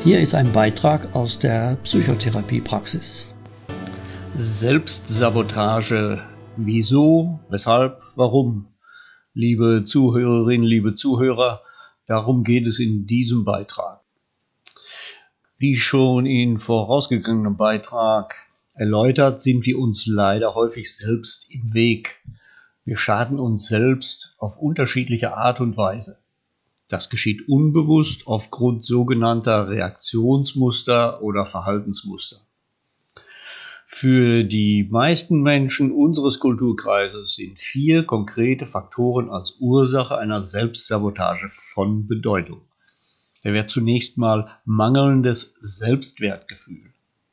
Hier ist ein Beitrag aus der Psychotherapiepraxis. Selbstsabotage. Wieso, weshalb, warum? Liebe Zuhörerinnen, liebe Zuhörer, darum geht es in diesem Beitrag. Wie schon in vorausgegangenem Beitrag erläutert, sind wir uns leider häufig selbst im Weg. Wir schaden uns selbst auf unterschiedliche Art und Weise. Das geschieht unbewusst aufgrund sogenannter Reaktionsmuster oder Verhaltensmuster. Für die meisten Menschen unseres Kulturkreises sind 4 konkrete Faktoren als Ursache einer Selbstsabotage von Bedeutung. Da wäre zunächst mal mangelndes Selbstwertgefühl.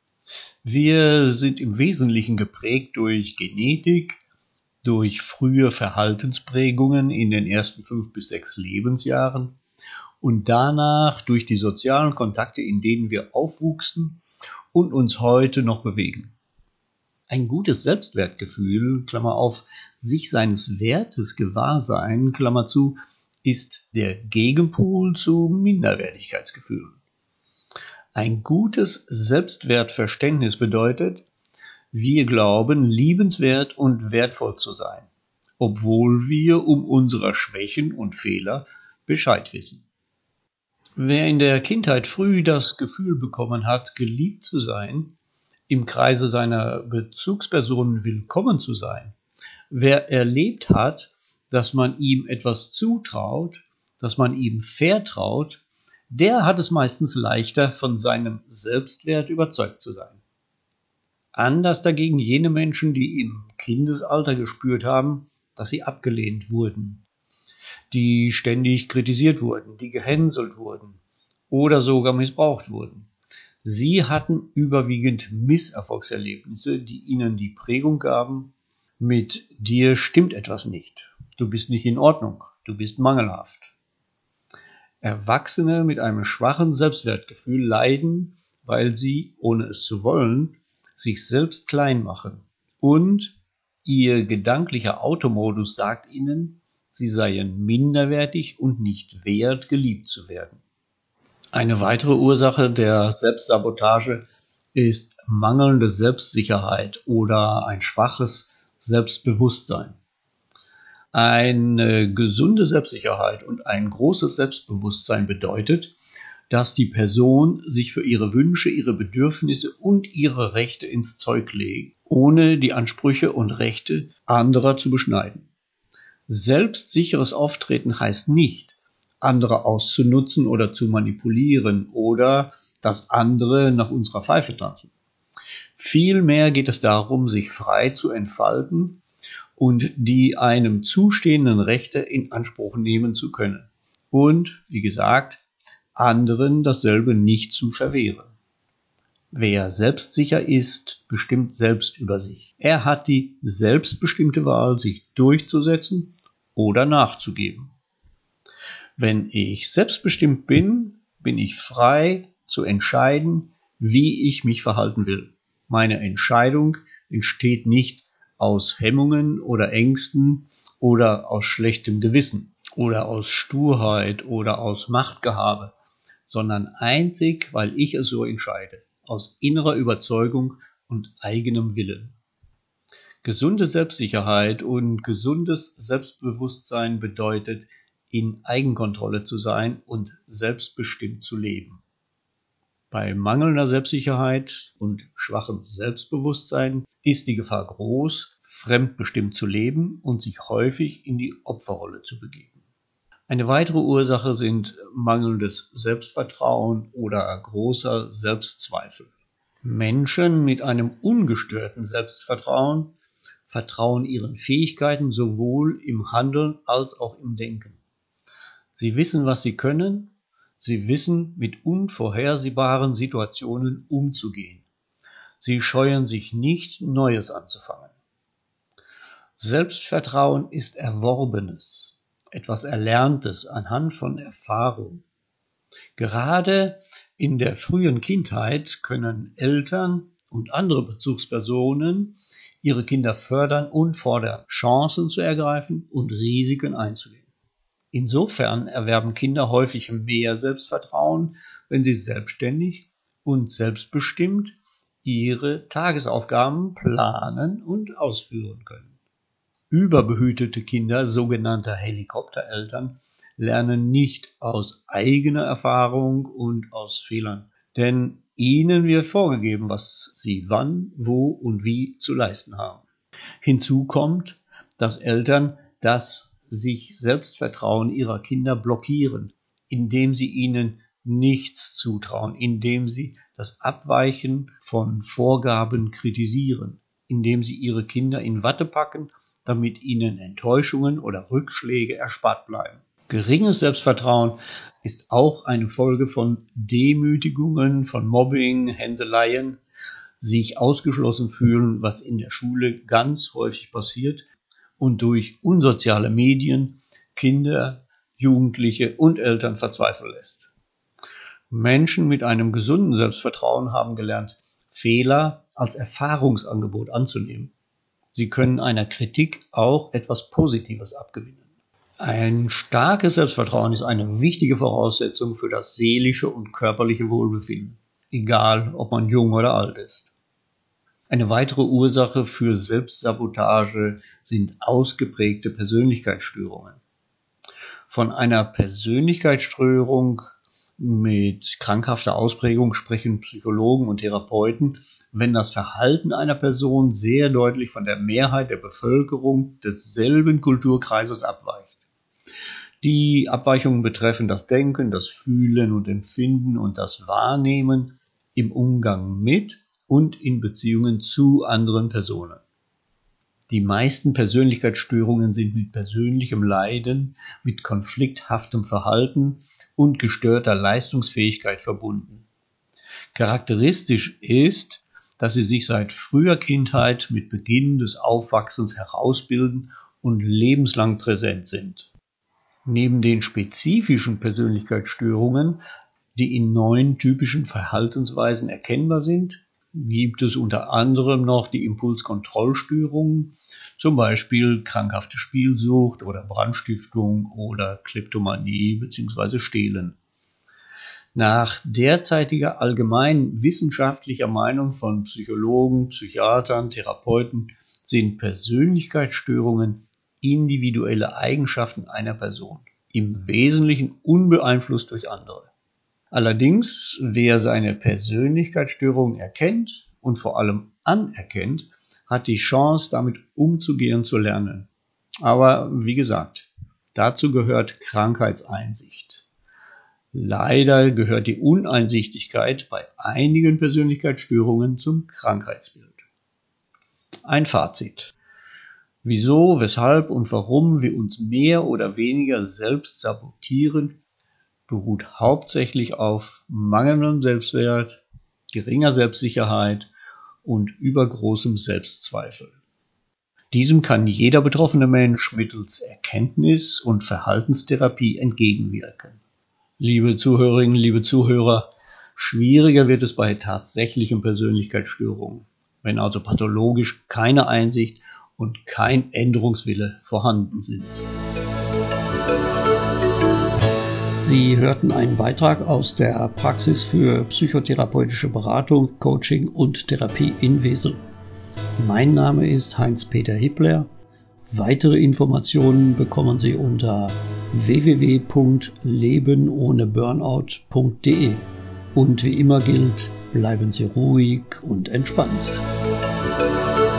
Wir sind im Wesentlichen geprägt durch Genetik, durch frühe Verhaltensprägungen in den ersten 5 bis 6 Lebensjahren und danach durch die sozialen Kontakte, in denen wir aufwuchsen und uns heute noch bewegen. Ein gutes Selbstwertgefühl, Klammer auf, sich seines Wertes gewahr sein, Klammer zu, ist der Gegenpol zu Minderwertigkeitsgefühlen. Ein gutes Selbstwertverständnis bedeutet, wir glauben, liebenswert und wertvoll zu sein, obwohl wir um unsere Schwächen und Fehler Bescheid wissen. Wer in der Kindheit früh das Gefühl bekommen hat, geliebt zu sein, im Kreise seiner Bezugspersonen willkommen zu sein, wer erlebt hat, dass man ihm etwas zutraut, dass man ihm vertraut, der hat es meistens leichter, von seinem Selbstwert überzeugt zu sein. Anders dagegen jene Menschen, die im Kindesalter gespürt haben, dass sie abgelehnt wurden, die ständig kritisiert wurden, die gehänselt wurden oder sogar missbraucht wurden. Sie hatten überwiegend Misserfolgserlebnisse, die ihnen die Prägung gaben, mit dir stimmt etwas nicht, du bist nicht in Ordnung, du bist mangelhaft. Erwachsene mit einem schwachen Selbstwertgefühl leiden, weil sie, ohne es zu wollen, sich selbst klein machen und ihr gedanklicher Automodus sagt ihnen, sie seien minderwertig und nicht wert, geliebt zu werden. Eine weitere Ursache der Selbstsabotage ist mangelnde Selbstsicherheit oder ein schwaches Selbstbewusstsein. Eine gesunde Selbstsicherheit und ein großes Selbstbewusstsein bedeutet, dass die Person sich für ihre Wünsche, ihre Bedürfnisse und ihre Rechte ins Zeug legt, ohne die Ansprüche und Rechte anderer zu beschneiden. Selbstsicheres Auftreten heißt nicht, andere auszunutzen oder zu manipulieren oder dass andere nach unserer Pfeife tanzen. Vielmehr geht es darum, sich frei zu entfalten und die einem zustehenden Rechte in Anspruch nehmen zu können. Und, wie gesagt, anderen dasselbe nicht zu verwehren. Wer selbstsicher ist, bestimmt selbst über sich. Er hat die selbstbestimmte Wahl, sich durchzusetzen oder nachzugeben. Wenn ich selbstbestimmt bin, bin ich frei zu entscheiden, wie ich mich verhalten will. Meine Entscheidung entsteht nicht aus Hemmungen oder Ängsten oder aus schlechtem Gewissen oder aus Sturheit oder aus Machtgehabe, sondern einzig, weil ich es so entscheide, aus innerer Überzeugung und eigenem Willen. Gesunde Selbstsicherheit und gesundes Selbstbewusstsein bedeutet, in Eigenkontrolle zu sein und selbstbestimmt zu leben. Bei mangelnder Selbstsicherheit und schwachem Selbstbewusstsein ist die Gefahr groß, fremdbestimmt zu leben und sich häufig in die Opferrolle zu begeben. Eine weitere Ursache sind mangelndes Selbstvertrauen oder großer Selbstzweifel. Menschen mit einem ungestörten Selbstvertrauen vertrauen ihren Fähigkeiten sowohl im Handeln als auch im Denken. Sie wissen, was sie können, sie wissen, mit unvorhersehbaren Situationen umzugehen. Sie scheuen sich nicht, Neues anzufangen. Selbstvertrauen ist Erworbenes, etwas Erlerntes anhand von Erfahrung. Gerade in der frühen Kindheit können Eltern und andere Bezugspersonen ihre Kinder fördern und fordern, Chancen zu ergreifen und Risiken einzugehen. Insofern erwerben Kinder häufig mehr Selbstvertrauen, wenn sie selbstständig und selbstbestimmt ihre Tagesaufgaben planen und ausführen können. Überbehütete Kinder, sogenannte Helikoptereltern, lernen nicht aus eigener Erfahrung und aus Fehlern, denn ihnen wird vorgegeben, was sie wann, wo und wie zu leisten haben. Hinzu kommt, dass Eltern das sich Selbstvertrauen ihrer Kinder blockieren, indem sie ihnen nichts zutrauen, indem sie das Abweichen von Vorgaben kritisieren, indem sie ihre Kinder in Watte packen, damit ihnen Enttäuschungen oder Rückschläge erspart bleiben. Geringes Selbstvertrauen ist auch eine Folge von Demütigungen, von Mobbing, Hänseleien, sich ausgeschlossen fühlen, was in der Schule ganz häufig passiert und durch unsoziale Medien Kinder, Jugendliche und Eltern verzweifeln lässt. Menschen mit einem gesunden Selbstvertrauen haben gelernt, Fehler als Erfahrungsangebot anzunehmen. Sie können einer Kritik auch etwas Positives abgewinnen. Ein starkes Selbstvertrauen ist eine wichtige Voraussetzung für das seelische und körperliche Wohlbefinden, egal ob man jung oder alt ist. Eine weitere Ursache für Selbstsabotage sind ausgeprägte Persönlichkeitsstörungen. Von einer Persönlichkeitsstörung mit krankhafter Ausprägung sprechen Psychologen und Therapeuten, wenn das Verhalten einer Person sehr deutlich von der Mehrheit der Bevölkerung desselben Kulturkreises abweicht. Die Abweichungen betreffen das Denken, das Fühlen und Empfinden und das Wahrnehmen im Umgang mit und in Beziehungen zu anderen Personen. Die meisten Persönlichkeitsstörungen sind mit persönlichem Leiden, mit konflikthaftem Verhalten und gestörter Leistungsfähigkeit verbunden. Charakteristisch ist, dass sie sich seit früher Kindheit mit Beginn des Aufwachsens herausbilden und lebenslang präsent sind. Neben den spezifischen Persönlichkeitsstörungen, die in 9 typischen Verhaltensweisen erkennbar sind, gibt es unter anderem noch die Impulskontrollstörungen, zum Beispiel krankhafte Spielsucht oder Brandstiftung oder Kleptomanie bzw. Stehlen. Nach derzeitiger allgemein wissenschaftlicher Meinung von Psychologen, Psychiatern, Therapeuten sind Persönlichkeitsstörungen individuelle Eigenschaften einer Person, im Wesentlichen unbeeinflusst durch andere. Allerdings, wer seine Persönlichkeitsstörung erkennt und vor allem anerkennt, hat die Chance, damit umzugehen zu lernen. Aber wie gesagt, dazu gehört Krankheitseinsicht. Leider gehört die Uneinsichtigkeit bei einigen Persönlichkeitsstörungen zum Krankheitsbild. Ein Fazit. Wieso, weshalb und warum wir uns mehr oder weniger selbst sabotieren, beruht hauptsächlich auf mangelndem Selbstwert, geringer Selbstsicherheit und übergroßem Selbstzweifel. Diesem kann jeder betroffene Mensch mittels Erkenntnis- und Verhaltenstherapie entgegenwirken. Liebe Zuhörerinnen, liebe Zuhörer, schwieriger wird es bei tatsächlichen Persönlichkeitsstörungen, wenn also pathologisch keine Einsicht und kein Änderungswille vorhanden sind. Sie hörten einen Beitrag aus der Praxis für psychotherapeutische Beratung, Coaching und Therapie in Wesel. Mein Name ist Heinz-Peter Hippler. Weitere Informationen bekommen Sie unter www.lebenohneburnout.de. Und wie immer gilt, bleiben Sie ruhig und entspannt.